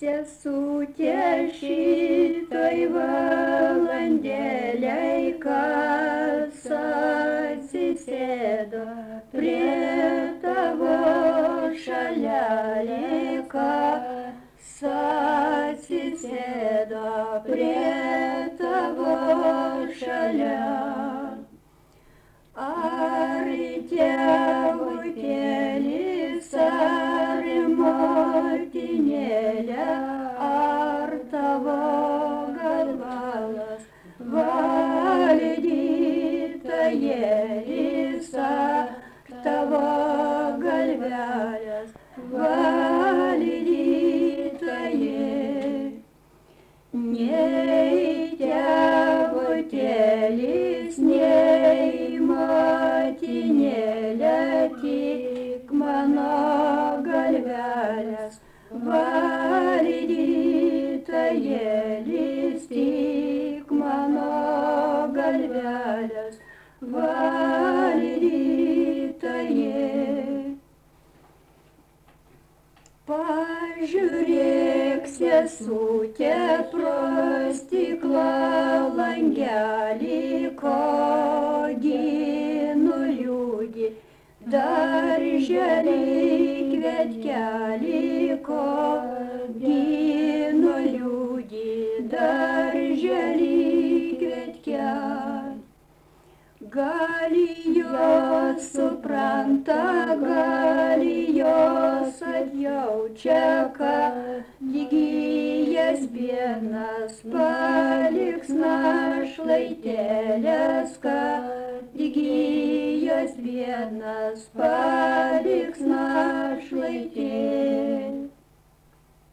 Sesutė šitoj valandėlei, kas atsisėdo prie tavo šalelį, kas atsisėdo prie tavo šalia. Ar tėvutėlis, ar motinėlė, ar tavo galvalas valdytojėlis, ar tavo galvelės valdytojė. Nei tėvutėlis, nei motinėlė, tik mano galvelės valdytojėlis, tik mano galvelės valdytojė. Pažiūrėk, sesutė, pro stiklą langelį, kodį nuliūdi, darželį kvietkelį, kodį nuliūdi, darželį kvietkelį. Gali jos supranta, gali jos atjaučia, kad įgyjas vienas paliks našlaitėlės, kad įgyjas vienas paliks našlaitėlės.